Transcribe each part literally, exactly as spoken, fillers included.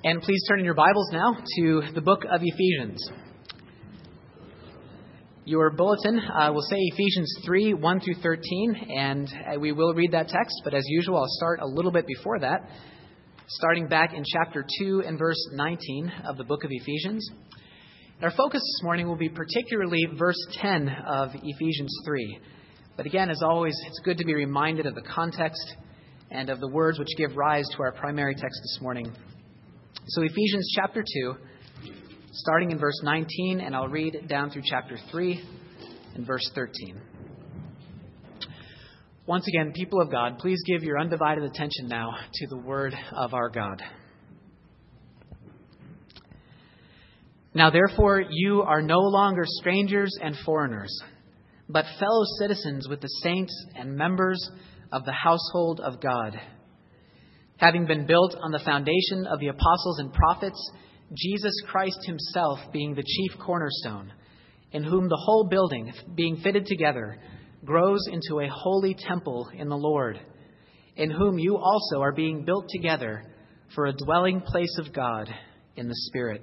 And please turn in your Bibles now to the book of Ephesians. Your bulletin uh, will say Ephesians three, one through thirteen, and we will read that text, but as usual, I'll start a little bit before that, starting back in chapter two and verse nineteen of the book of Ephesians. Our focus this morning will be particularly verse ten of Ephesians three. But again, as always, it's good to be reminded of the context and of the words which give rise to our primary text this morning. So Ephesians chapter two, starting in verse nineteen, and I'll read down through chapter three and verse thirteen. Once again, people of God, please give your undivided attention now to the word of our God. Now therefore you are no longer strangers and foreigners, but fellow citizens with the saints and members of the household of God, having been built on the foundation of the apostles and prophets, Jesus Christ himself being the chief cornerstone, in whom the whole building, being fitted together, grows into a holy temple in the Lord, in whom you also are being built together for a dwelling place of God in the Spirit.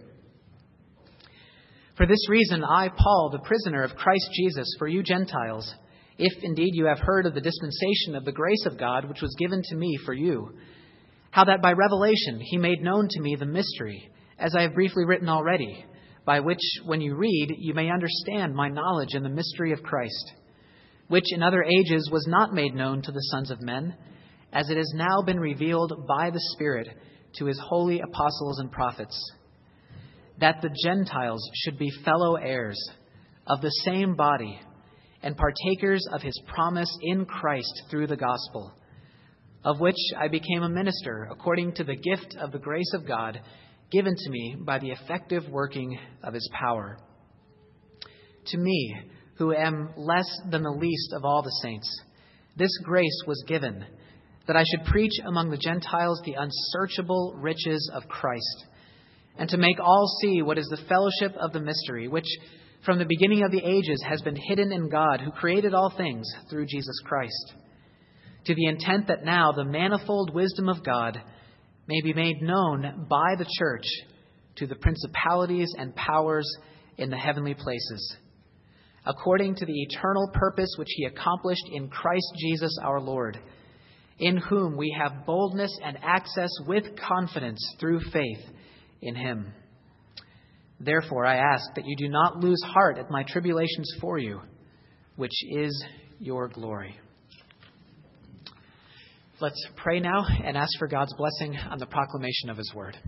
For this reason, I, Paul, the prisoner of Christ Jesus, for you Gentiles, if indeed you have heard of the dispensation of the grace of God which was given to me for you, how that by revelation he made known to me the mystery, as I have briefly written already, by which, when you read, you may understand my knowledge in the mystery of Christ, which in other ages was not made known to the sons of men, as it has now been revealed by the Spirit to his holy apostles and prophets, that the Gentiles should be fellow heirs of the same body and partakers of his promise in Christ through the gospel, of which I became a minister according to the gift of the grace of God given to me by the effective working of his power. To me, who am less than the least of all the saints, this grace was given, that I should preach among the Gentiles the unsearchable riches of Christ, and to make all see what is the fellowship of the mystery, which from the beginning of the ages has been hidden in God, who created all things through Jesus Christ, to the intent that now the manifold wisdom of God may be made known by the church to the principalities and powers in the heavenly places, according to the eternal purpose which he accomplished in Christ Jesus our Lord, in whom we have boldness and access with confidence through faith in him. Therefore I ask that you do not lose heart at my tribulations for you, which is your glory. Let's pray now and ask for God's blessing on the proclamation of his word.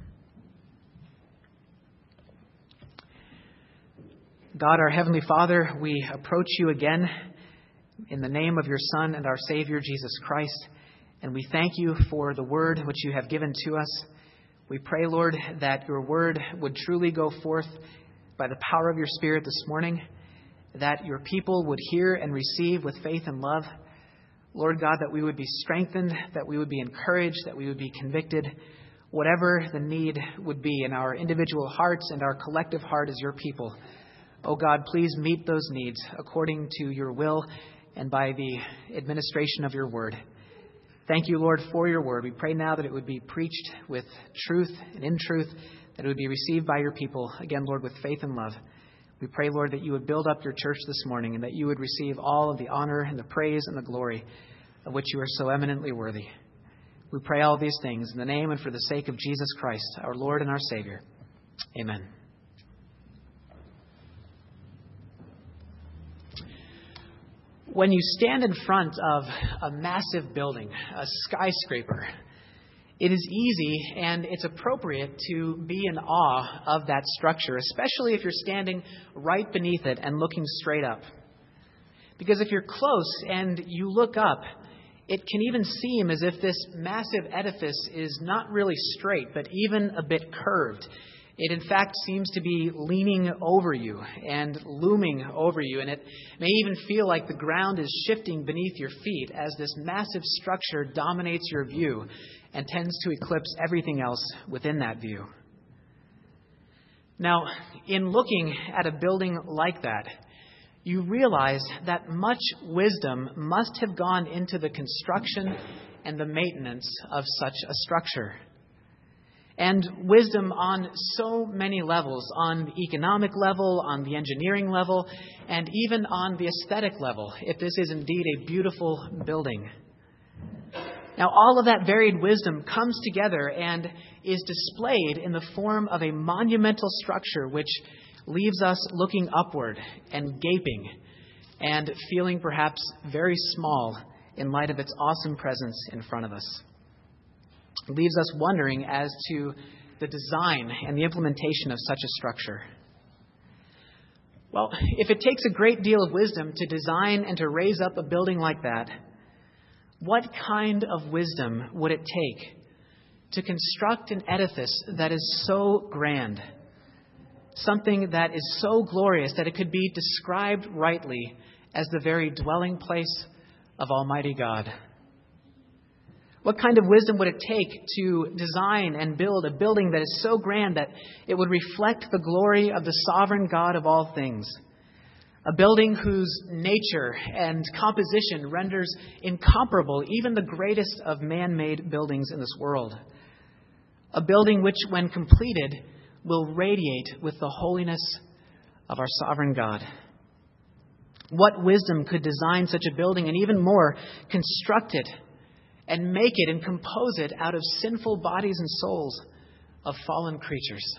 God, our Heavenly Father, we approach you again in the name of your Son and our Savior, Jesus Christ, and we thank you for the word which you have given to us. We pray, Lord, that your word would truly go forth by the power of your Spirit this morning, that your people would hear and receive with faith and love. Lord God, that we would be strengthened, that we would be encouraged, that we would be convicted, whatever the need would be in our individual hearts and our collective heart as your people. Oh God, please meet those needs according to your will and by the administration of your word. Thank you, Lord, for your word. We pray now that it would be preached with truth and in truth, that it would be received by your people, again, Lord, with faith and love. We pray, Lord, that you would build up your church this morning and that you would receive all of the honor and the praise and the glory of which you are so eminently worthy. We pray all these things in the name and for the sake of Jesus Christ, our Lord and our Savior. Amen. When you stand in front of a massive building, a skyscraper, it is easy and it's appropriate to be in awe of that structure, especially if you're standing right beneath it and looking straight up. Because if you're close and you look up, it can even seem as if this massive edifice is not really straight, but even a bit curved. It, in fact, seems to be leaning over you and looming over you, and it may even feel like the ground is shifting beneath your feet as this massive structure dominates your view and tends to eclipse everything else within that view. Now, in looking at a building like that, you realize that much wisdom must have gone into the construction and the maintenance of such a structure. And wisdom on so many levels, on the economic level, on the engineering level, and even on the aesthetic level, if this is indeed a beautiful building. Now, all of that varied wisdom comes together and is displayed in the form of a monumental structure which leaves us looking upward and gaping and feeling perhaps very small in light of its awesome presence in front of us. It leaves us wondering as to the design and the implementation of such a structure. Well, if it takes a great deal of wisdom to design and to raise up a building like that, what kind of wisdom would it take to construct an edifice that is so grand, something that is so glorious that it could be described rightly as the very dwelling place of Almighty God? What kind of wisdom would it take to design and build a building that is so grand that it would reflect the glory of the sovereign God of all things? A building whose nature and composition renders incomparable even the greatest of man-made buildings in this world. A building which, when completed, will radiate with the holiness of our sovereign God. What wisdom could design such a building and even more, construct it and make it and compose it out of sinful bodies and souls of fallen creatures?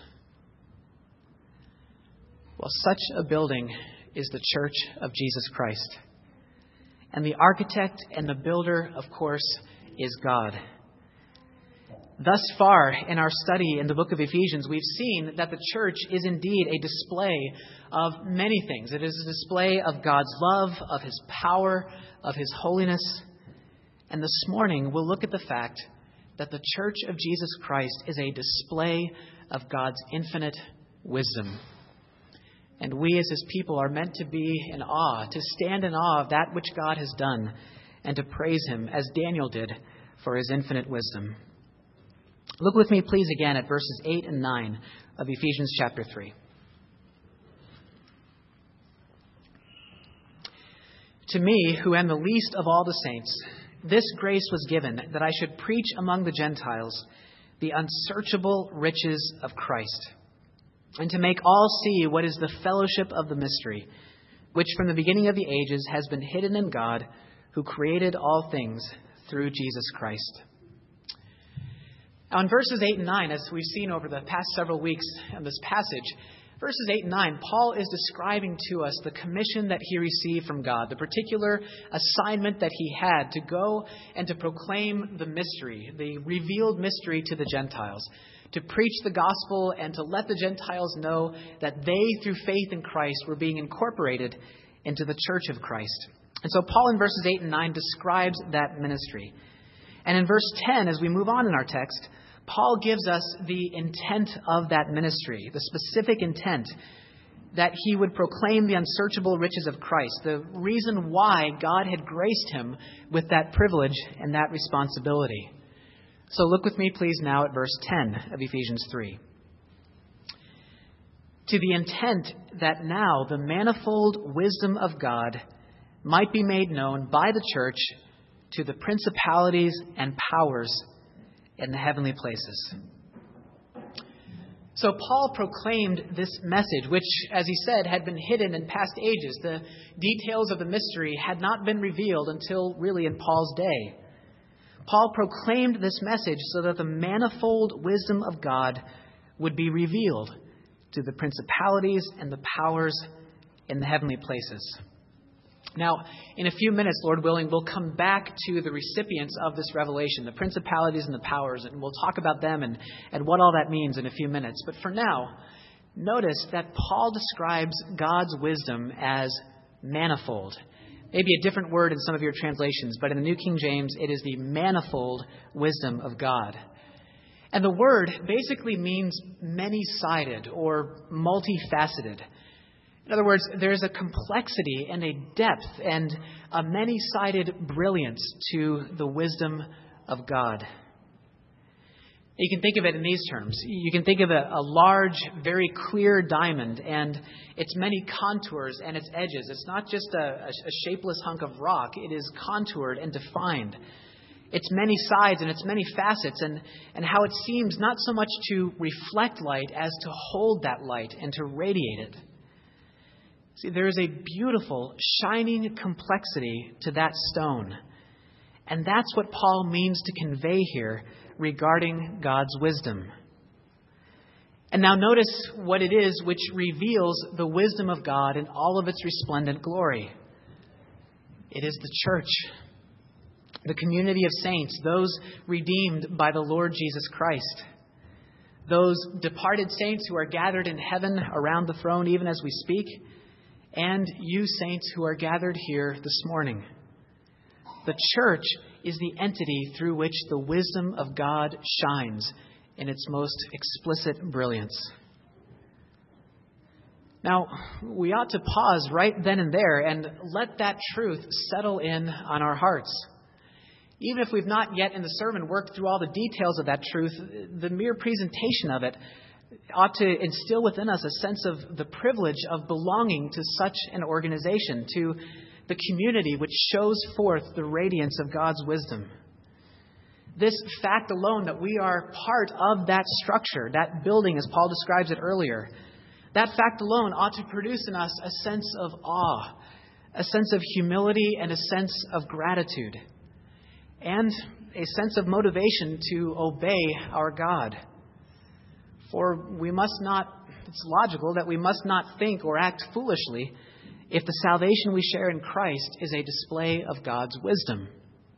Well, such a building is the Church of Jesus Christ. And the architect and the builder, of course, is God. Thus far in our study in the book of Ephesians, we've seen that the church is indeed a display of many things. It is a display of God's love, of His power, of His holiness. And this morning, we'll look at the fact that the Church of Jesus Christ is a display of God's infinite wisdom. And we as His people are meant to be in awe, to stand in awe of that which God has done, and to praise Him, as Daniel did, for His infinite wisdom. Look with me, please, again at verses eight and nine of Ephesians chapter three. To me, who am the least of all the saints, this grace was given, that I should preach among the Gentiles the unsearchable riches of Christ, and to make all see what is the fellowship of the mystery, which from the beginning of the ages has been hidden in God, who created all things through Jesus Christ. Now, in verses eight and nine, as we've seen over the past several weeks in this passage, verses eight and nine, Paul is describing to us the commission that he received from God, the particular assignment that he had to go and to proclaim the mystery, the revealed mystery to the Gentiles, to preach the gospel and to let the Gentiles know that they, through faith in Christ, were being incorporated into the church of Christ. And so Paul in verses eight and nine describes that ministry. And in verse ten, as we move on in our text, Paul gives us the intent of that ministry, the specific intent that he would proclaim the unsearchable riches of Christ, the reason why God had graced him with that privilege and that responsibility. So look with me, please, now at verse ten of Ephesians three. To the intent that now the manifold wisdom of God might be made known by the church to the principalities and powers in the heavenly places. So Paul proclaimed this message, which, as he said, had been hidden in past ages. The details of the mystery had not been revealed until really in Paul's day. Paul proclaimed this message so that the manifold wisdom of God would be revealed to the principalities and the powers in the heavenly places. Now, in a few minutes, Lord willing, we'll come back to the recipients of this revelation, the principalities and the powers, and we'll talk about them and, and what all that means in a few minutes. But for now, notice that Paul describes God's wisdom as manifold. Maybe a different word in some of your translations, but in the New King James, it is the manifold wisdom of God. And the word basically means many-sided or multifaceted. In other words, there's a complexity and a depth and a many-sided brilliance to the wisdom of God. You can think of it in these terms. You can think of a, a large, very clear diamond and its many contours and its edges. It's not just a, a shapeless hunk of rock. It is contoured and defined. its many sides and its many facets, and, and how it seems not so much to reflect light as to hold that light and to radiate it. See, there is a beautiful, shining complexity to that stone. And that's what Paul means to convey here regarding God's wisdom. And now notice what it is which reveals the wisdom of God in all of its resplendent glory. It is the church, the community of saints, those redeemed by the Lord Jesus Christ. Those departed saints who are gathered in heaven around the throne even as we speak, and you saints who are gathered here this morning. The church is the entity through which the wisdom of God shines in its most explicit brilliance. Now, we ought to pause right then and there and let that truth settle in on our hearts. Even if we've not yet in the sermon worked through all the details of that truth, the mere presentation of it ought to instill within us a sense of the privilege of belonging to such an organization, to the community which shows forth the radiance of God's wisdom. This fact alone that we are part of that structure, that building as Paul describes it earlier, that fact alone ought to produce in us a sense of awe, a sense of humility, and a sense of gratitude, and a sense of motivation to obey our God. For we must not, it's logical that we must not think or act foolishly if the salvation we share in Christ is a display of God's wisdom.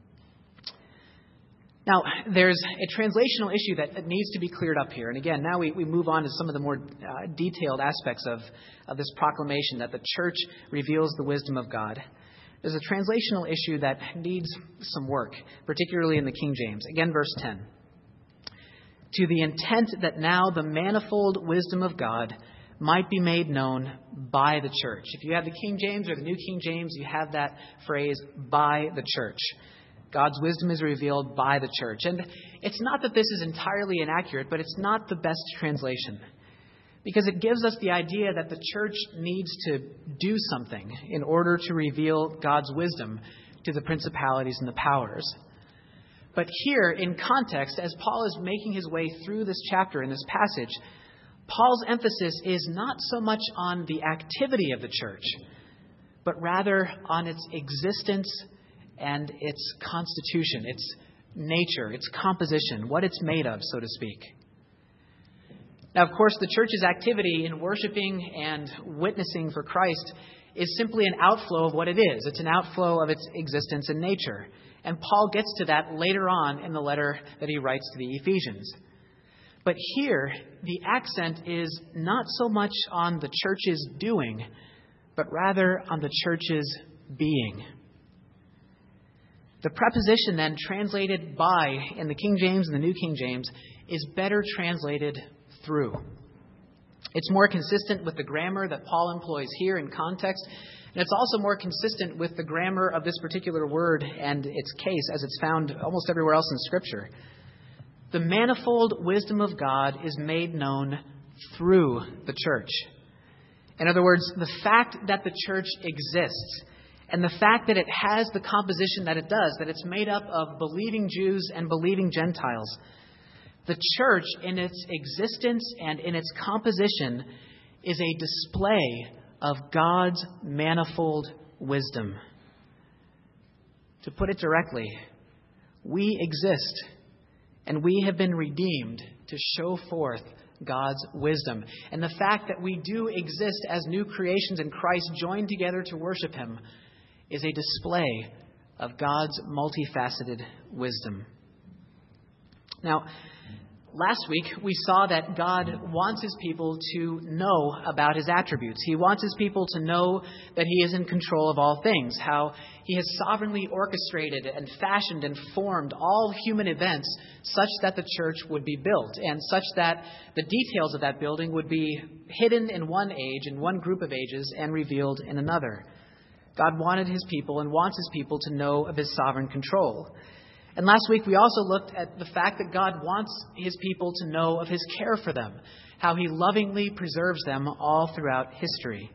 Now, there's a translational issue that, that needs to be cleared up here. And again, now we, we move on to some of the more uh, detailed aspects of, of this proclamation that the church reveals the wisdom of God. There's a translational issue that needs some work, particularly in the King James. Again, verse ten. To the intent that now the manifold wisdom of God might be made known by the church. If you have the King James or the New King James, you have that phrase, by the church. God's wisdom is revealed by the church. And it's not that this is entirely inaccurate, but it's not the best translation. Because it gives us the idea that the church needs to do something in order to reveal God's wisdom to the principalities and the powers. But here, in context, as Paul is making his way through this chapter in this passage, Paul's emphasis is not so much on the activity of the church, but rather on its existence and its constitution, its nature, its composition, what it's made of, so to speak. Now, of course, the church's activity in worshiping and witnessing for Christ is simply an outflow of what it is. It's an outflow of its existence and nature. And Paul gets to that later on in the letter that he writes to the Ephesians. But here, the accent is not so much on the church's doing, but rather on the church's being. The preposition then translated by in the King James and the New King James is better translated through. It's more consistent with the grammar that Paul employs here in context, and it's also more consistent with the grammar of this particular word and its case as it's found almost everywhere else in Scripture. The manifold wisdom of God is made known through the church. In other words, the fact that the church exists and the fact that it has the composition that it does, that it's made up of believing Jews and believing Gentiles, the church in its existence and in its composition is a display of God's manifold wisdom. To put it directly, we exist and we have been redeemed to show forth God's wisdom. And the fact that we do exist as new creations in Christ joined together to worship Him is a display of God's multifaceted wisdom. Now, last week we saw that God wants His people to know about His attributes. He wants His people to know that He is in control of all things, how He has sovereignly orchestrated and fashioned and formed all human events such that the church would be built, and such that the details of that building would be hidden in one age, in one group of ages, and revealed in another. God wanted His people and wants His people to know of His sovereign control. And last week we also looked at the fact that God wants His people to know of His care for them, how He lovingly preserves them all throughout history.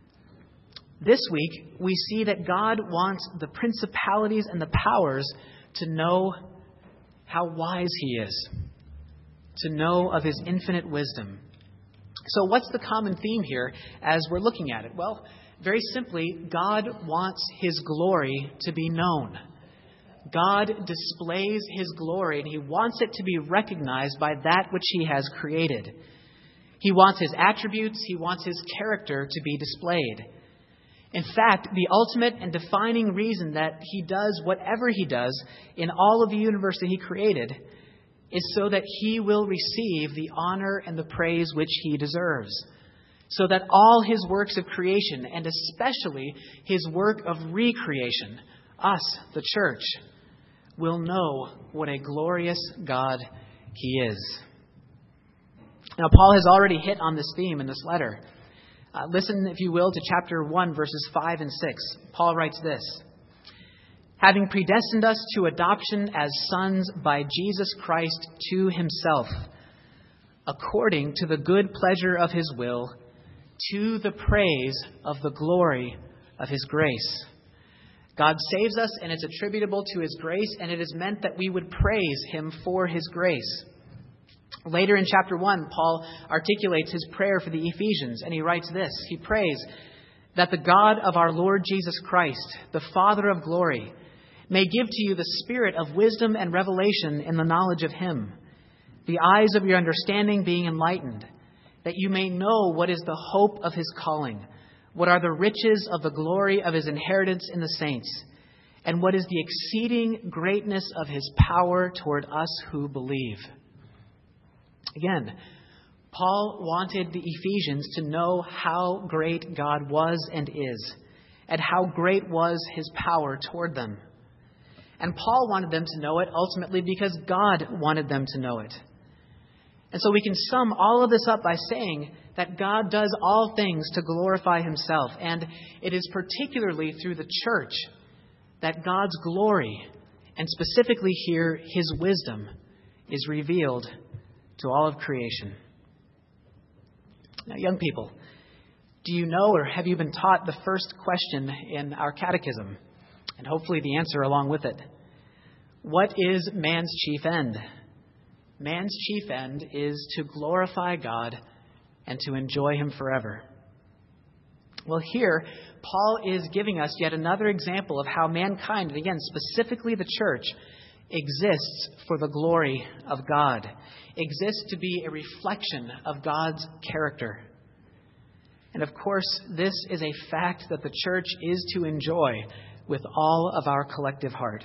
This week we see that God wants the principalities and the powers to know how wise he is, to know of his infinite wisdom. So what's the common theme here as we're looking at it? Well, very simply, God wants his glory to be known. God displays his glory, and he wants it to be recognized by that which he has created. He wants his attributes, he wants his character to be displayed. In fact, the ultimate and defining reason that he does whatever he does in all of the universe that he created is so that he will receive the honor and the praise which he deserves. So that all his works of creation, and especially his work of recreation, us, the church, will know what a glorious God he is. Now, Paul has already hit on this theme in this letter. Uh, listen, if you will, to chapter one, verses five and six. Paul writes this: having predestined us to adoption as sons by Jesus Christ to himself, according to the good pleasure of his will, to the praise of the glory of his grace. God saves us, and it's attributable to his grace, and it is meant that we would praise him for his grace. Later in chapter one, Paul articulates his prayer for the Ephesians, and he writes this. He prays that the God of our Lord Jesus Christ, the Father of glory, may give to you the spirit of wisdom and revelation in the knowledge of him, the eyes of your understanding being enlightened, that you may know what is the hope of his calling, what are the riches of the glory of his inheritance in the saints, and what is the exceeding greatness of his power toward us who believe. Again, Paul wanted the Ephesians to know how great God was and is, and how great was his power toward them. And Paul wanted them to know it ultimately because God wanted them to know it. And so we can sum all of this up by saying that God does all things to glorify himself. And it is particularly through the church that God's glory, and specifically here his wisdom, is revealed to all of creation. Now, young people, do you know or have you been taught the first question in our catechism? And hopefully the answer along with it. What is man's chief end? Man's chief end is to glorify God and to enjoy him forever. Well, here, Paul is giving us yet another example of how mankind, and again, specifically the church, exists for the glory of God, exists to be a reflection of God's character. And of course, this is a fact that the church is to enjoy with all of our collective heart.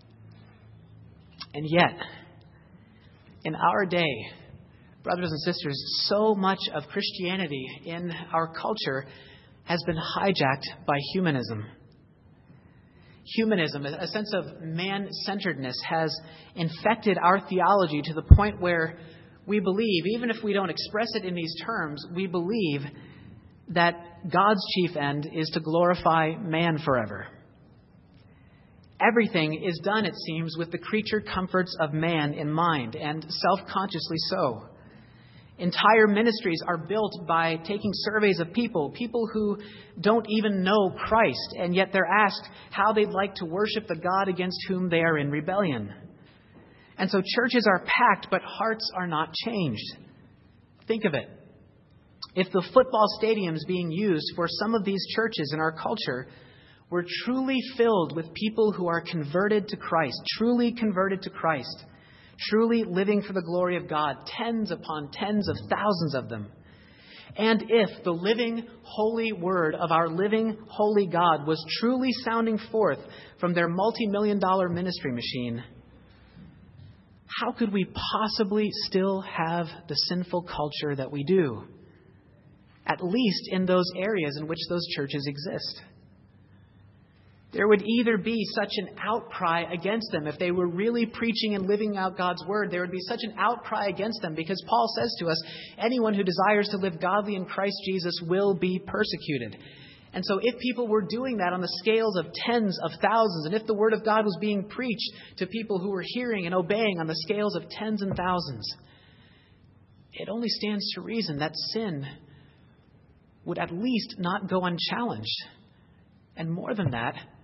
And yet, in our day, brothers and sisters, so much of Christianity in our culture has been hijacked by humanism. Humanism, a sense of man-centeredness, has infected our theology to the point where we believe, even if we don't express it in these terms, we believe that God's chief end is to glorify man forever. Everything is done, it seems, with the creature comforts of man in mind, and self-consciously so. Entire ministries are built by taking surveys of people, people who don't even know Christ, and yet they're asked how they'd like to worship the God against whom they are in rebellion. And so churches are packed, but hearts are not changed. Think of it. If the football stadiums being used for some of these churches in our culture were truly filled with people who are converted to Christ, truly converted to Christ, truly living for the glory of God, tens upon tens of thousands of them. And if the living, holy word of our living, holy God was truly sounding forth from their multi-million dollar ministry machine, how could we possibly still have the sinful culture that we do? At least in those areas in which those churches exist. There would either be such an outcry against them. If they were really preaching and living out God's word, there would be such an outcry against them because Paul says to us, anyone who desires to live godly in Christ Jesus will be persecuted. And so if people were doing that on the scales of tens of thousands, and if the word of God was being preached to people who were hearing and obeying on the scales of tens and thousands, it only stands to reason that sin would at least not go unchallenged. And more than that,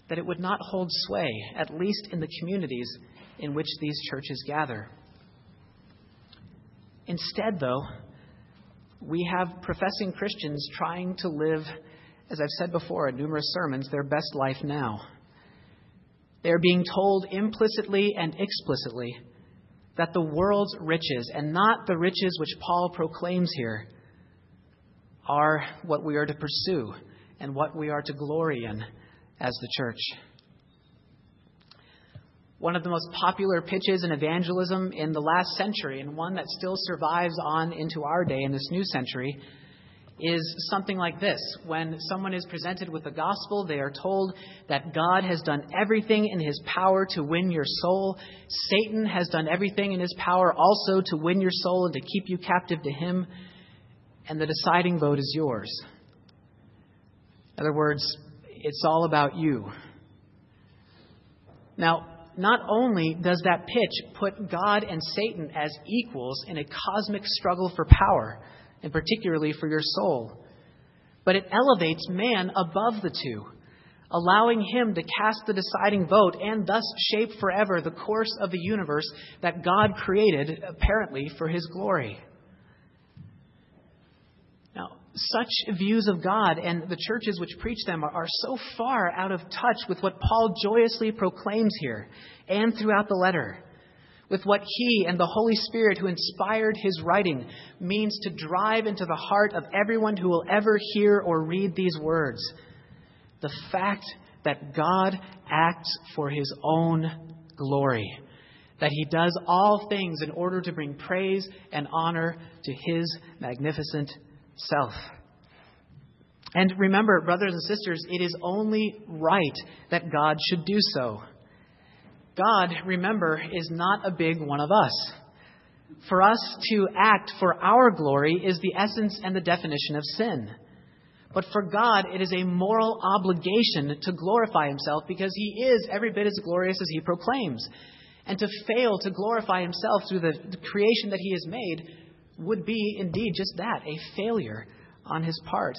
that it would not hold sway, at least in the communities in which these churches gather. Instead, though, we have professing Christians trying to live, as I've said before in numerous sermons, their best life now. They are being told implicitly and explicitly that the world's riches, and not the riches which Paul proclaims here, are what we are to pursue and what we are to glory in as the church. One of the most popular pitches in evangelism in the last century, and one that still survives on into our day in this new century, is something like this. When someone is presented with the gospel, they are told that God has done everything in his power to win your soul. Satan has done everything in his power also to win your soul and to keep you captive to him. And the deciding vote is yours. In other words, it's all about you. Now, not only does that pitch put God and Satan as equals in a cosmic struggle for power, and particularly for your soul, but it elevates man above the two, allowing him to cast the deciding vote and thus shape forever the course of the universe that God created, apparently, for his glory. Now, such views of God and the churches which preach them are, are so far out of touch with what Paul joyously proclaims here and throughout the letter, with what he and the Holy Spirit who inspired his writing means to drive into the heart of everyone who will ever hear or read these words. The fact that God acts for his own glory, that he does all things in order to bring praise and honor to his magnificent self. And remember, brothers and sisters, it is only right that God should do so. God, remember, is not a big one of us. For us to act for our glory is the essence and the definition of sin. But for God, it is a moral obligation to glorify himself because he is every bit as glorious as he proclaims. And to fail to glorify himself through the, the creation that he has made would be indeed just that, a failure on his part.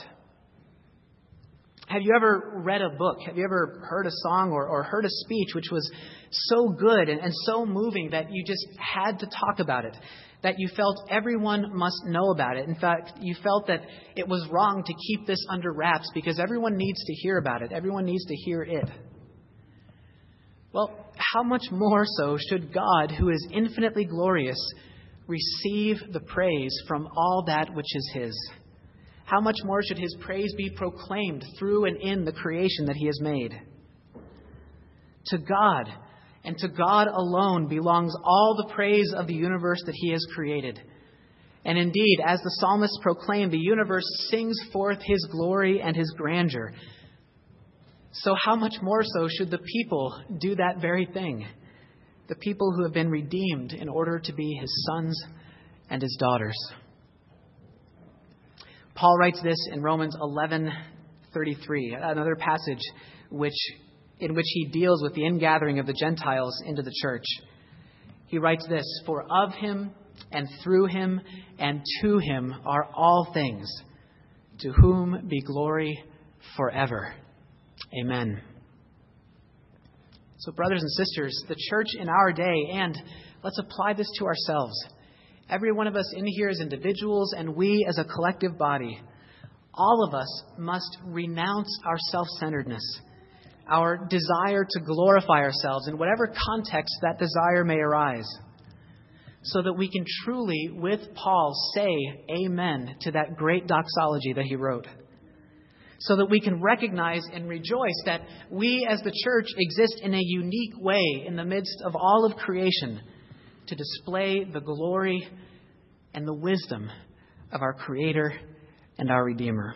Have you ever read a book? Have you ever heard a song or, or heard a speech which was so good and, and so moving that you just had to talk about it, that you felt everyone must know about it? In fact, you felt that it was wrong to keep this under wraps because everyone needs to hear about it. Everyone needs to hear it. Well, how much more so should God, who is infinitely glorious, receive the praise from all that which is his? How much more should his praise be proclaimed through and in the creation that he has made? To God, and to God alone, belongs all the praise of the universe that he has created. And indeed, as the psalmist proclaimed, the universe sings forth his glory and his grandeur. So how much more so should the people do that very thing? The people who have been redeemed in order to be his sons and his daughters. Paul writes this in Romans eleven thirty-three, another passage which in which he deals with the ingathering of the Gentiles into the church. He writes this, "For of him and through him and to him are all things, to whom be glory forever. Amen." So, brothers and sisters, the church in our day, and let's apply this to ourselves. Every one of us in here as individuals and we as a collective body, all of us must renounce our self-centeredness, our desire to glorify ourselves in whatever context that desire may arise, so that we can truly, with Paul, say amen to that great doxology that he wrote. So that we can recognize and rejoice that we as the church exist in a unique way in the midst of all of creation, to display the glory and the wisdom of our Creator and our Redeemer.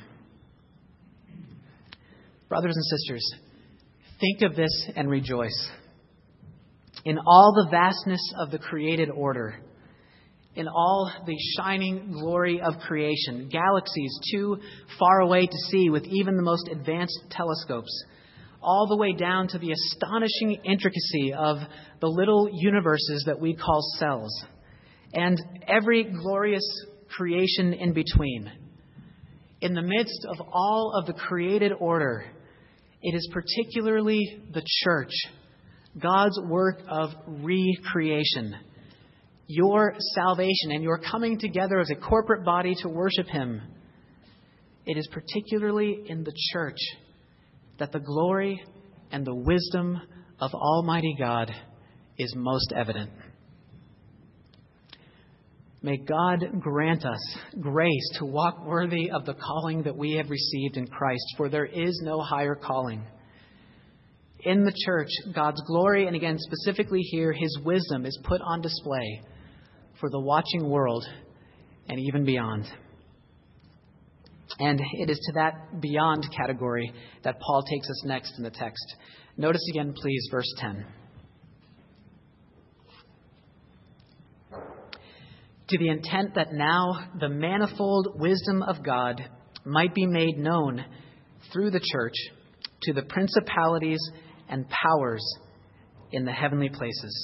Brothers and sisters, think of this and rejoice. In all the vastness of the created order, in all the shining glory of creation, galaxies too far away to see with even the most advanced telescopes, all the way down to the astonishing intricacy of the little universes that we call cells, and every glorious creation in between. In the midst of all of the created order, It is particularly the church, God's work of recreation, your salvation and your coming together as a corporate body to worship Him. It is particularly in the church that the glory and the wisdom of Almighty God is most evident. May God grant us grace to walk worthy of the calling that we have received in Christ, for there is no higher calling. In the church, God's glory, and again, specifically here, His wisdom is put on display for the watching world and even beyond. And it is to that beyond category that Paul takes us next in the text. Notice again, please, verse ten. To the intent that now the manifold wisdom of God might be made known through the church to the principalities and powers in the heavenly places.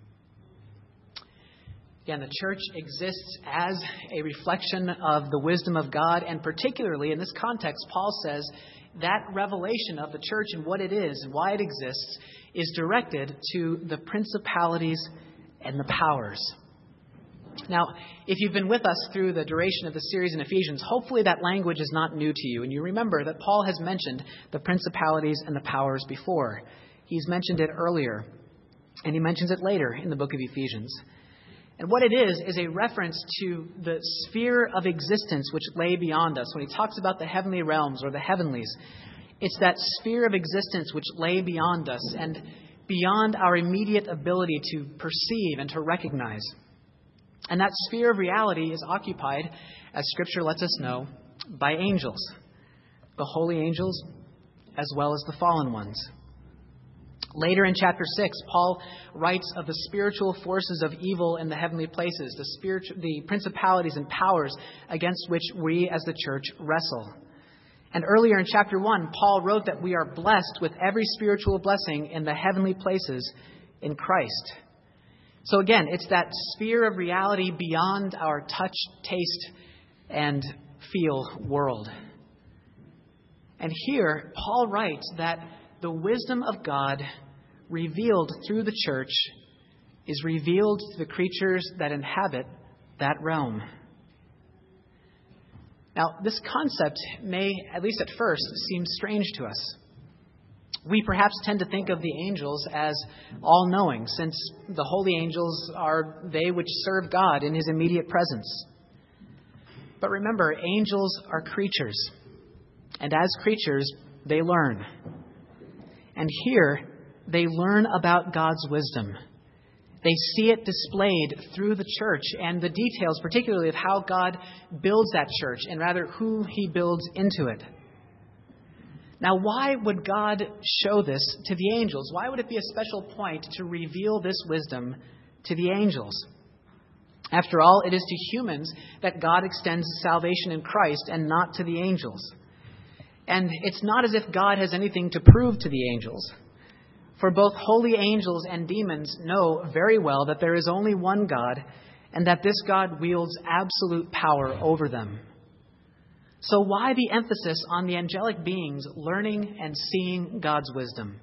Again, the church exists as a reflection of the wisdom of God, and particularly in this context, Paul says that revelation of the church and what it is and why it exists is directed to the principalities and the powers. Now, if you've been with us through the duration of the series in Ephesians, hopefully that language is not new to you. And you remember that Paul has mentioned the principalities and the powers before. He's mentioned it earlier, and he mentions it later in the book of Ephesians. And what it is, is a reference to the sphere of existence which lay beyond us. When he talks about the heavenly realms or the heavenlies, it's that sphere of existence which lay beyond us and beyond our immediate ability to perceive and to recognize. And that sphere of reality is occupied, as Scripture lets us know, by angels, the holy angels, as well as the fallen ones. Later in chapter six, Paul writes of the spiritual forces of evil in the heavenly places, the spiritual, the principalities and powers against which we as the church wrestle. And earlier in chapter one, Paul wrote that we are blessed with every spiritual blessing in the heavenly places in Christ. So again, it's that sphere of reality beyond our touch, taste, and feel world. And here, Paul writes that the wisdom of God revealed through the church is revealed to the creatures that inhabit that realm. Now, this concept may, at least at first, seem strange to us. We perhaps tend to think of the angels as all-knowing, since the holy angels are they which serve God in His immediate presence. But remember, angels are creatures, and as creatures, they learn. And here, they learn about God's wisdom. They see it displayed through the church and the details, particularly of how God builds that church, and rather who He builds into it. Now, why would God show this to the angels? Why would it be a special point to reveal this wisdom to the angels? After all, it is to humans that God extends salvation in Christ and not to the angels. And it's not as if God has anything to prove to the angels. For both holy angels and demons know very well that there is only one God and that this God wields absolute power over them. So why the emphasis on the angelic beings learning and seeing God's wisdom?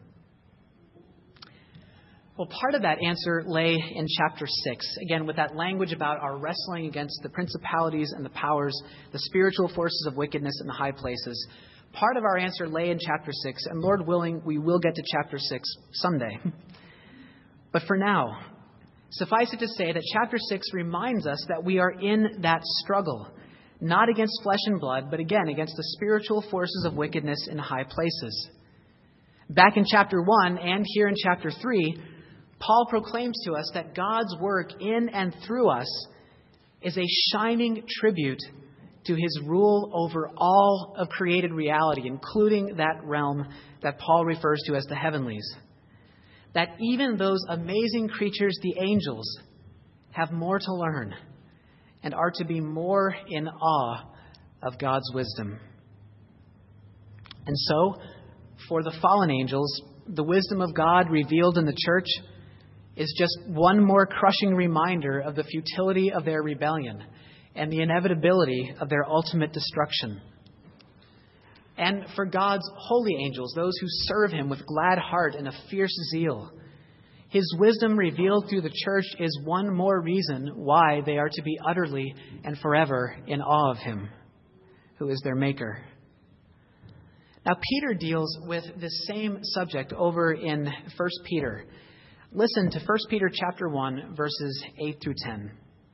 Well, part of that answer lay in chapter six, again, with that language about our wrestling against the principalities and the powers, the spiritual forces of wickedness in the high places. Part of our answer lay in chapter six, and Lord willing, we will get to chapter six someday. But for now, suffice it to say that chapter six reminds us that we are in that struggle, not against flesh and blood, but again against the spiritual forces of wickedness in high places. Back in chapter one and here in chapter three, Paul proclaims to us that God's work in and through us is a shining tribute to His rule over all of created reality, including that realm that Paul refers to as the heavenlies. That even those amazing creatures, the angels, have more to learn and are to be more in awe of God's wisdom. And so, for the fallen angels, the wisdom of God revealed in the church is just one more crushing reminder of the futility of their rebellion and the inevitability of their ultimate destruction. and for God's holy angels, those who serve him with glad heart and a fierce zeal. His wisdom revealed through the church is one more reason why they are to be utterly and forever in awe of him, who is their maker. Now, Peter deals with this same subject over in First Peter. Listen to First Peter chapter one, verses eight through ten.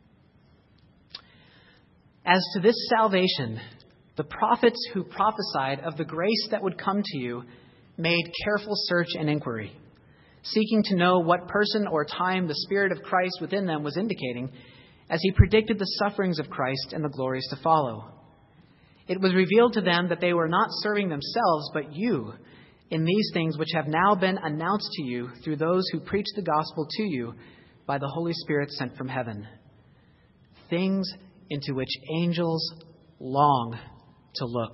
As to this salvation, the prophets who prophesied of the grace that would come to you made careful search and inquiry, seeking to know what person or time the Spirit of Christ within them was indicating as he predicted the sufferings of Christ and the glories to follow. It was revealed to them that they were not serving themselves, but you, in these things which have now been announced to you through those who preach the gospel to you by the Holy Spirit sent from heaven. Things into which angels long to look.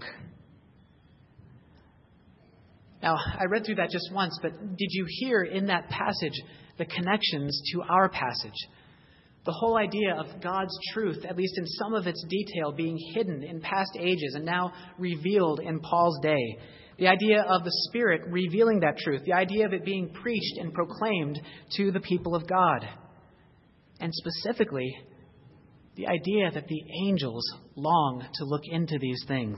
Now, I read through that just once, but did you hear in that passage the connections to our passage? The whole idea of God's truth, at least in some of its detail, being hidden in past ages and now revealed in Paul's day. The idea of the Spirit revealing that truth. The idea of it being preached and proclaimed to the people of God. And specifically, the idea that the angels long to look into these things.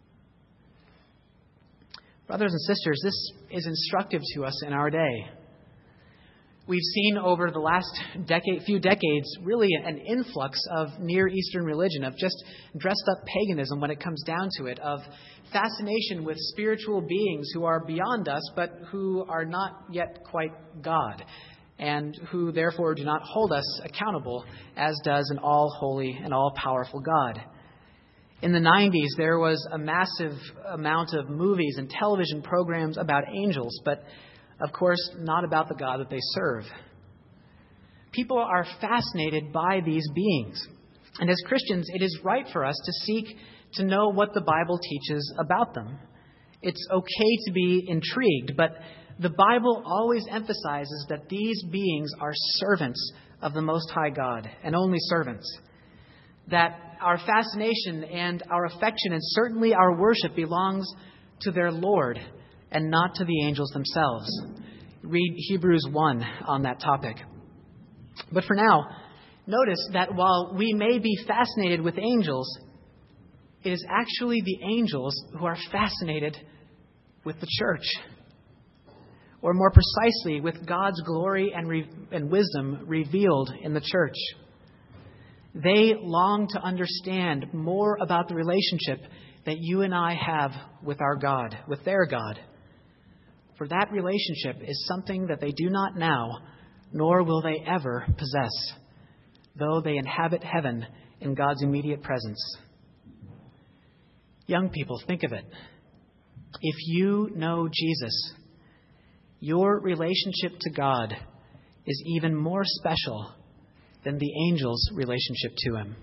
Brothers and sisters, this is instructive to us in our day. We've seen over the last decade, few decades really an influx of Near Eastern religion, of just dressed up paganism when it comes down to it, of fascination with spiritual beings who are beyond us but who are not yet quite God, and who therefore do not hold us accountable as does an all-holy and all-powerful God. In the nineties, there was a massive amount of movies and television programs about angels, but of course, not about the God that they serve. People are fascinated by these beings. And as Christians, it is right for us to seek to know what the Bible teaches about them. It's okay to be intrigued, but the Bible always emphasizes that these beings are servants of the Most High God, and only servants. That our fascination and our affection, and certainly our worship, belongs to their Lord and not to the angels themselves. Read Hebrews one on that topic. But for now, notice that while we may be fascinated with angels, it is actually the angels who are fascinated with the church. Or more precisely, with God's glory and, re- and wisdom revealed in the church. They long to understand more about the relationship that you and I have with our God, with their God. For that relationship is something that they do not now, nor will they ever possess, though they inhabit heaven in God's immediate presence. Young people, think of it. If you know Jesus, your relationship to God is even more special than the angel's relationship to him.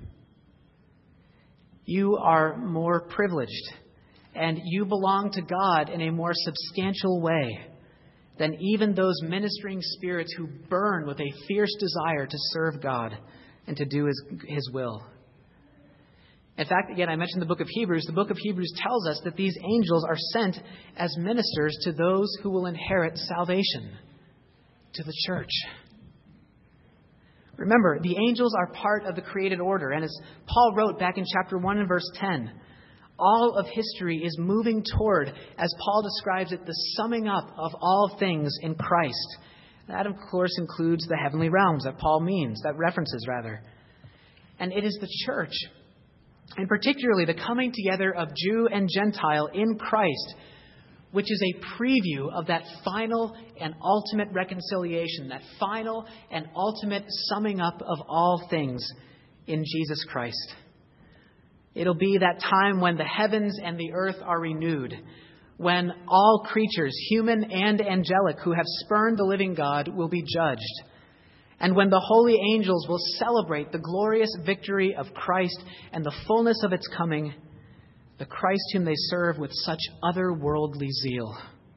You are more privileged, and you belong to God in a more substantial way than even those ministering spirits who burn with a fierce desire to serve God and to do His, His will. In fact, again, I mentioned the book of Hebrews. The book of Hebrews tells us that these angels are sent as ministers to those who will inherit salvation, to the church. Remember, the angels are part of the created order. And as Paul wrote back in chapter one and verse ten, all of history is moving toward, as Paul describes it, the summing up of all things in Christ. That, of course, includes the heavenly realms that Paul means, that references rather. And it is the church, and particularly the coming together of Jew and Gentile in Christ, which is a preview of that final and ultimate reconciliation, that final and ultimate summing up of all things in Jesus Christ. It'll be that time when the heavens and the earth are renewed, when all creatures, human and angelic, who have spurned the living God will be judged, and when the holy angels will celebrate the glorious victory of Christ and the fullness of its coming, the Christ whom they serve with such otherworldly zeal.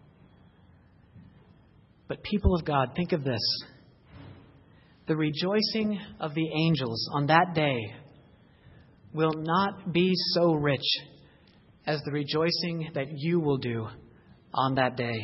But people of God, think of this. The rejoicing of the angels on that day will not be so rich as the rejoicing that you will do on that day.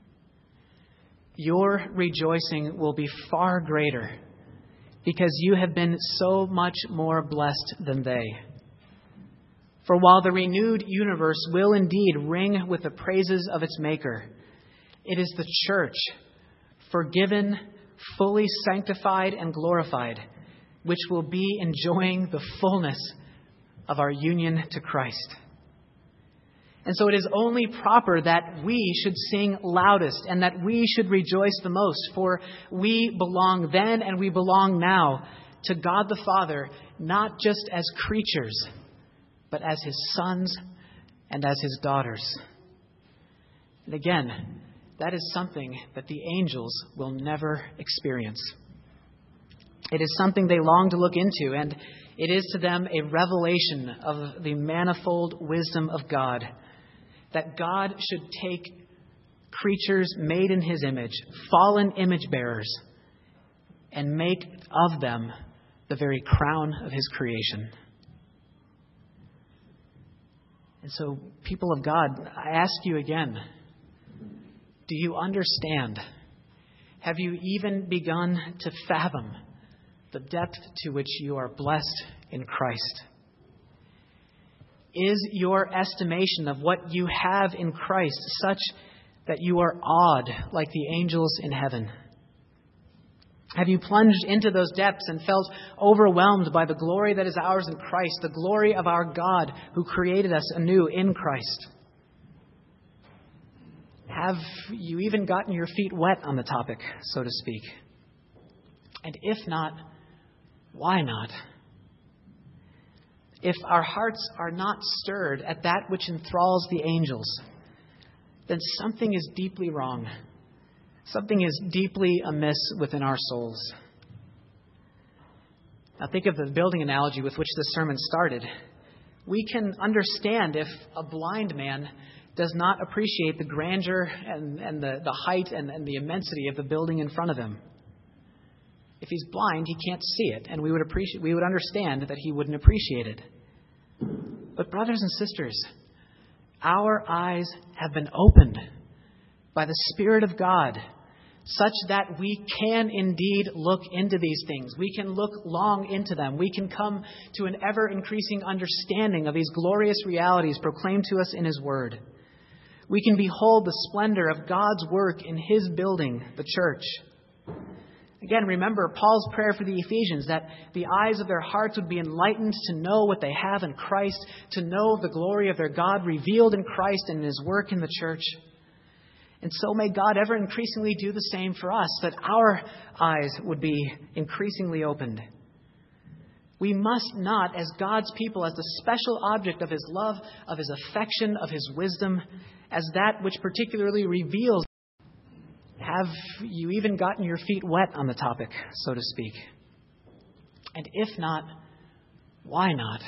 Your rejoicing will be far greater because you have been so much more blessed than they. For while the renewed universe will indeed ring with the praises of its Maker, it is the church, forgiven, fully sanctified, and glorified, which will be enjoying the fullness of our union to Christ. And so it is only proper that we should sing loudest and that we should rejoice the most, for we belong then and we belong now to God the Father, not just as creatures, but as his sons and as his daughters. And again, that is something that the angels will never experience. It is something they long to look into, and it is to them a revelation of the manifold wisdom of God, that God should take creatures made in his image, fallen image bearers, and make of them the very crown of his creation. And so, people of God, I ask you again, do you understand? Have you even begun to fathom the depth to which you are blessed in Christ? Is your estimation of what you have in Christ such that you are awed like the angels in heaven? Have you plunged into those depths and felt overwhelmed by the glory that is ours in Christ, the glory of our God who created us anew in Christ? Have you even gotten your feet wet on the topic, so to speak? And if not, why not? If our hearts are not stirred at that which enthralls the angels, then something is deeply wrong. Something is deeply amiss within our souls. Now think of the building analogy with which this sermon started. We can understand if a blind man does not appreciate the grandeur and, and the, the height and, and the immensity of the building in front of him. If he's blind, he can't see it, and we would appreciate, we would understand that he wouldn't appreciate it. But brothers and sisters, our eyes have been opened by the Spirit of God, such that we can indeed look into these things. We can look long into them. We can come to an ever-increasing understanding of these glorious realities proclaimed to us in his word. We can behold the splendor of God's work in his building, the church. Again, remember Paul's prayer for the Ephesians, that the eyes of their hearts would be enlightened to know what they have in Christ, to know the glory of their God revealed in Christ and in his work in the church. And so may God ever increasingly do the same for us, that our eyes would be increasingly opened. We must not, as God's people, as the special object of his love, of his affection, of his wisdom, as that which particularly reveals. Have you even gotten your feet wet on the topic, so to speak? And if not, why not?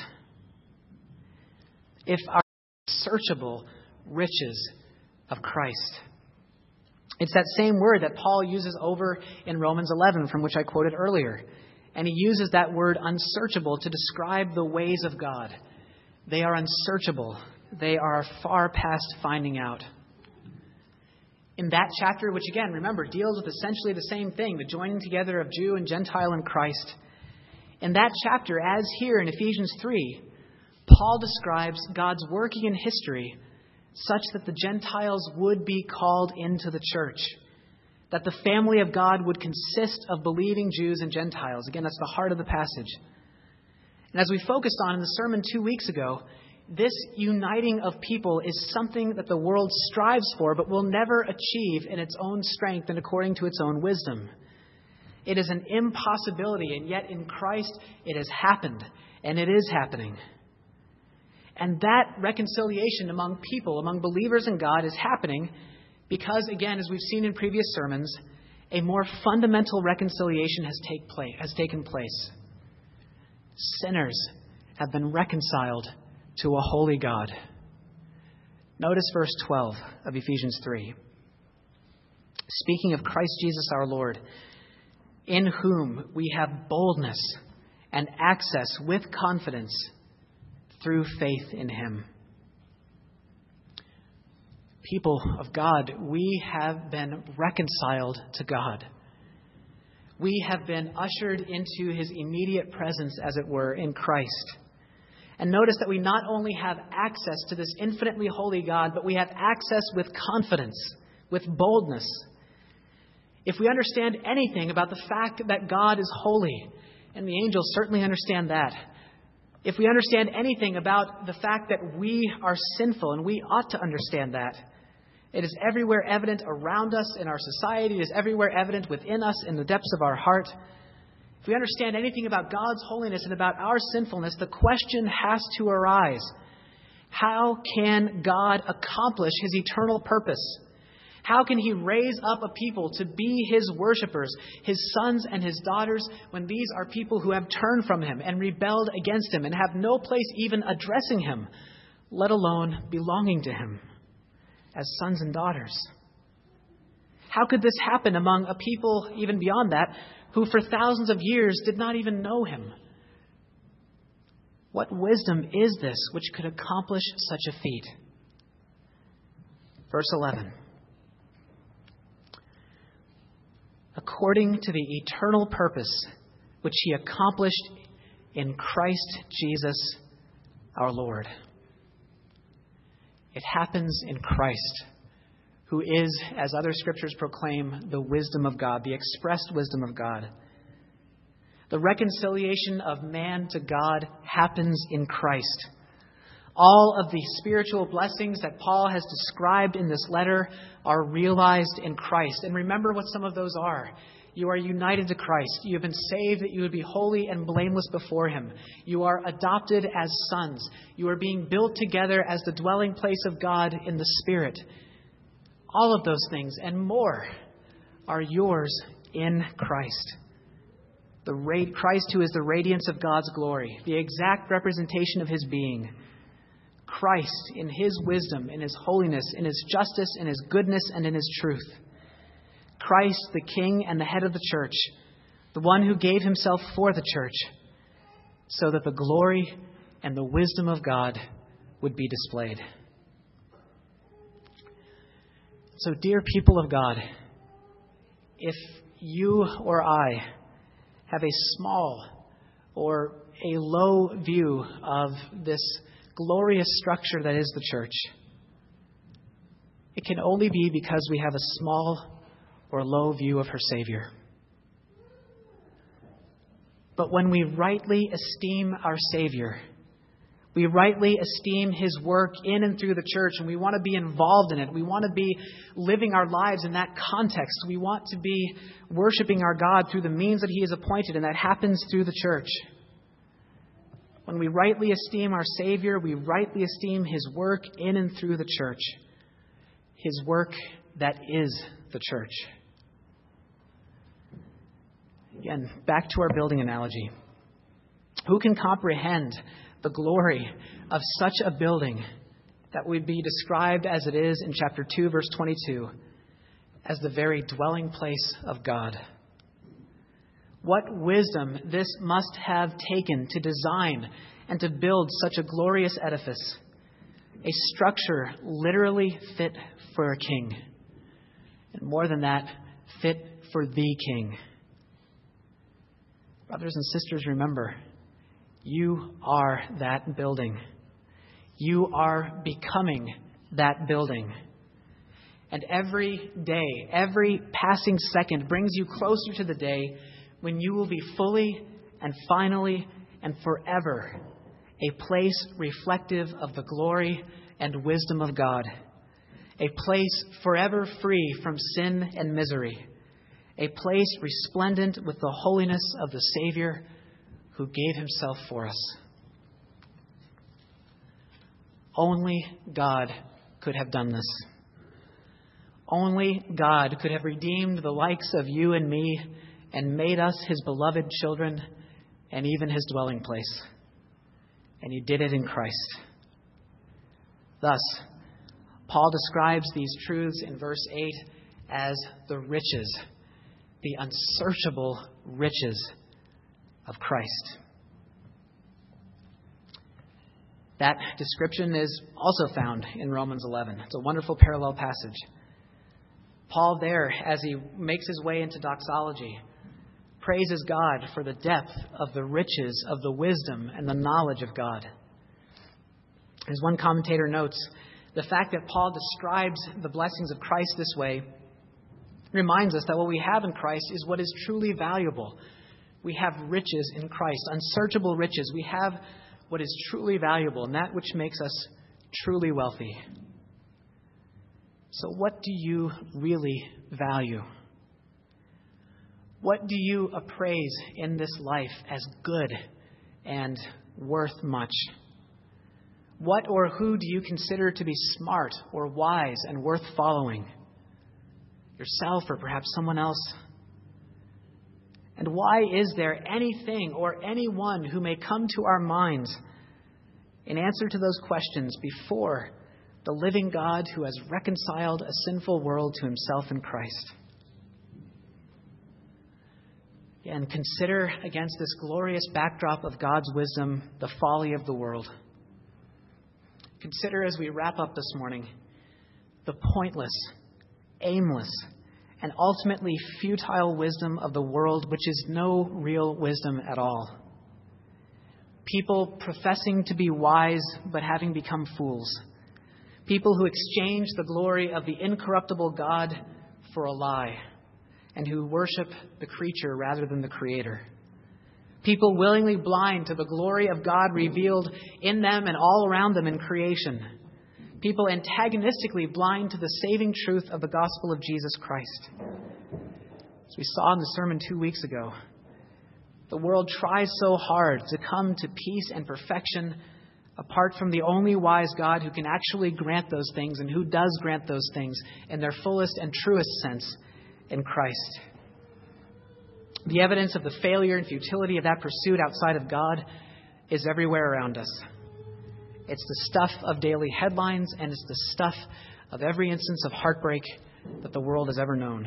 If our searchable riches of Christ. It's that same word that Paul uses over in Romans eleven, from which I quoted earlier. And he uses that word unsearchable to describe the ways of God. They are unsearchable. They are far past finding out. In that chapter, which again, remember, deals with essentially the same thing, the joining together of Jew and Gentile in Christ. In that chapter, as here in Ephesians three, Paul describes God's working in history such that the Gentiles would be called into the church, that the family of God would consist of believing Jews and Gentiles. Again, that's the heart of the passage. And as we focused on in the sermon two weeks ago, this uniting of people is something that the world strives for, but will never achieve in its own strength and according to its own wisdom. It is an impossibility, and yet in Christ it has happened, and it is happening. And that reconciliation among people, among believers in God, is happening because, again, as we've seen in previous sermons, a more fundamental reconciliation has, take place, has taken place. Sinners have been reconciled to a holy God. Notice verse twelve of Ephesians three. Speaking of Christ Jesus our Lord, in whom we have boldness and access with confidence through faith in him. People of God, we have been reconciled to God. We have been ushered into his immediate presence, as it were, in Christ. And notice that we not only have access to this infinitely holy God, but we have access with confidence, with boldness. If we understand anything about the fact that God is holy, and the angels certainly understand that, if we understand anything about the fact that we are sinful, and we ought to understand that, it is everywhere evident around us in our society. It is everywhere evident within us in the depths of our heart. If we understand anything about God's holiness and about our sinfulness, the question has to arise. How can God accomplish his eternal purpose? How can he raise up a people to be his worshipers, his sons and his daughters, when these are people who have turned from him and rebelled against him and have no place even addressing him, let alone belonging to him as sons and daughters? How could this happen among a people, even beyond that, who for thousands of years did not even know him? What wisdom is this which could accomplish such a feat? Verse eleven. According to the eternal purpose which he accomplished in Christ Jesus our Lord. It happens in Christ, who is, as other scriptures proclaim, the wisdom of God, the expressed wisdom of God. The reconciliation of man to God happens in Christ. All of the spiritual blessings that Paul has described in this letter are realized in Christ. And remember what some of those are. You are united to Christ. You have been saved that you would be holy and blameless before him. You are adopted as sons. You are being built together as the dwelling place of God in the Spirit. All of those things and more are yours in Christ. The ra- Christ who is the radiance of God's glory, the exact representation of his being. Christ in his wisdom, in his holiness, in his justice, in his goodness, and in his truth. Christ, the King and the head of the church, the one who gave himself for the church, so that the glory and the wisdom of God would be displayed. So, dear people of God, if you or I have a small or a low view of this glorious structure that is the church, it can only be because we have a small or low view of her Savior. But when we rightly esteem our Savior, we rightly esteem his work in and through the church, and we want to be involved in it. We want to be living our lives in that context. We want to be worshiping our God through the means that he has appointed, and that happens through the church. When we rightly esteem our Savior, we rightly esteem his work in and through the church, his work that is the church. Again, back to our building analogy. Who can comprehend the glory of such a building that would be described as it is in chapter two, verse twenty-two, as the very dwelling place of God? What wisdom this must have taken to design and to build such a glorious edifice, a structure literally fit for a king, and more than that, fit for the King. Brothers and sisters, remember, you are that building. You are becoming that building. And every day, every passing second brings you closer to the day when you will be fully and finally and forever a place reflective of the glory and wisdom of God. A place forever free from sin and misery. A place resplendent with the holiness of the Savior who gave himself for us. Only God could have done this. Only God could have redeemed the likes of you and me and made us his beloved children and even his dwelling place. And he did it in Christ. Thus, Paul describes these truths in verse eight as the riches, the unsearchable riches of Christ. That description is also found in Romans eleven. It's a wonderful parallel passage. Paul there, as he makes his way into doxology, praises God for the depth of the riches of the wisdom and the knowledge of God. As one commentator notes, the fact that Paul describes the blessings of Christ this way reminds us that what we have in Christ is what is truly valuable. We have riches in Christ, unsearchable riches. We have what is truly valuable, and that which makes us truly wealthy. So what do you really value? What do you appraise in this life as good and worth much? What or who do you consider to be smart or wise and worth following? Yourself or perhaps someone else? And why is there anything or anyone who may come to our minds in answer to those questions before the living God who has reconciled a sinful world to himself in Christ? And consider against this glorious backdrop of God's wisdom the folly of the world. Consider as we wrap up this morning the pointless, aimless, and ultimately futile wisdom of the world, which is no real wisdom at all. People professing to be wise but having become fools. People who exchange the glory of the incorruptible God for a lie, and who worship the creature rather than the Creator. People willingly blind to the glory of God revealed in them and all around them in creation. People antagonistically blind to the saving truth of the gospel of Jesus Christ. As we saw in the sermon two weeks ago, the world tries so hard to come to peace and perfection apart from the only wise God who can actually grant those things and who does grant those things in their fullest and truest sense in Christ. The evidence of the failure and futility of that pursuit outside of God is everywhere around us. It's the stuff of daily headlines, and it's the stuff of every instance of heartbreak that the world has ever known.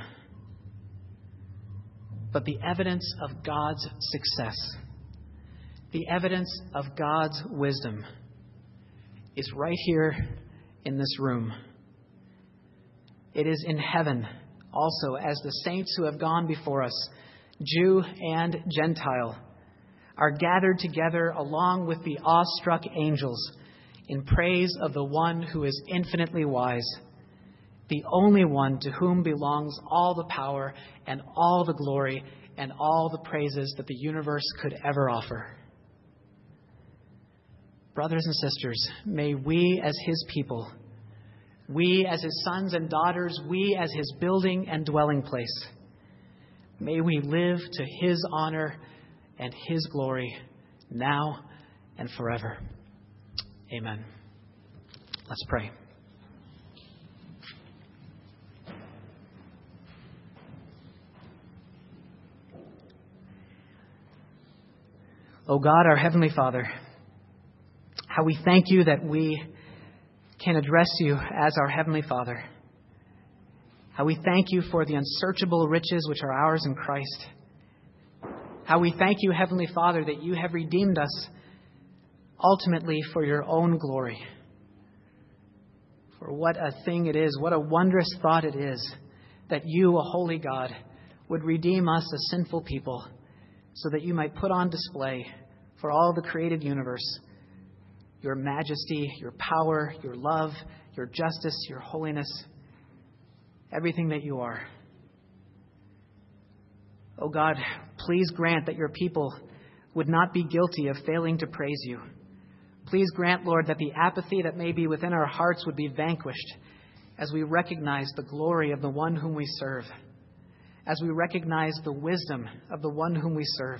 But the evidence of God's success, the evidence of God's wisdom, is right here in this room. It is in heaven also, as the saints who have gone before us, Jew and Gentile, are gathered together along with the awestruck angels in praise of the one who is infinitely wise, the only one to whom belongs all the power and all the glory and all the praises that the universe could ever offer. Brothers and sisters, may we as his people, we as his sons and daughters, we as his building and dwelling place, may we live to his honor and his glory now and forever. Amen. Let's pray. O God, our Heavenly Father, how we thank you that we can address you as our Heavenly Father. How we thank you for the unsearchable riches which are ours in Christ. How we thank you, Heavenly Father, that you have redeemed us ultimately for your own glory. For what a thing it is, what a wondrous thought it is that you, a holy God, would redeem us as sinful people so that you might put on display for all the created universe your majesty, your power, your love, your justice, your holiness, everything that you are. Oh God, please grant that your people would not be guilty of failing to praise you. Please grant, Lord, that the apathy that may be within our hearts would be vanquished as we recognize the glory of the one whom we serve, as we recognize the wisdom of the one whom we serve.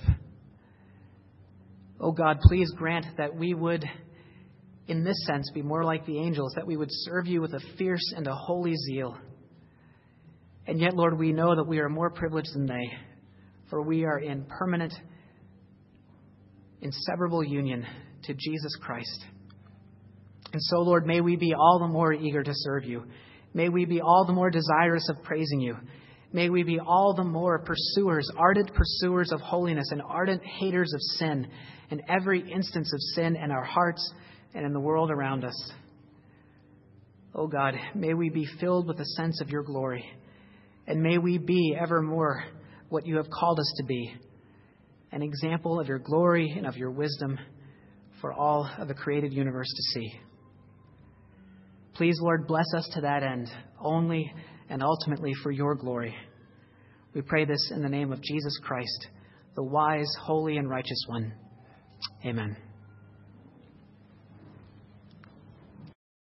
Oh God, please grant that we would, in this sense, be more like the angels, that we would serve you with a fierce and a holy zeal. And yet, Lord, we know that we are more privileged than they, for we are in permanent, inseparable union to Jesus Christ. And so, Lord, may we be all the more eager to serve you. May we be all the more desirous of praising you. May we be all the more pursuers, ardent pursuers of holiness and ardent haters of sin, and every instance of sin in our hearts, and in the world around us. Oh God, may we be filled with a sense of your glory, and may we be evermore what you have called us to be, an example of your glory and of your wisdom for all of the created universe to see. Please, Lord, bless us to that end, only and ultimately for your glory. We pray this in the name of Jesus Christ, the wise, holy, and righteous one. Amen.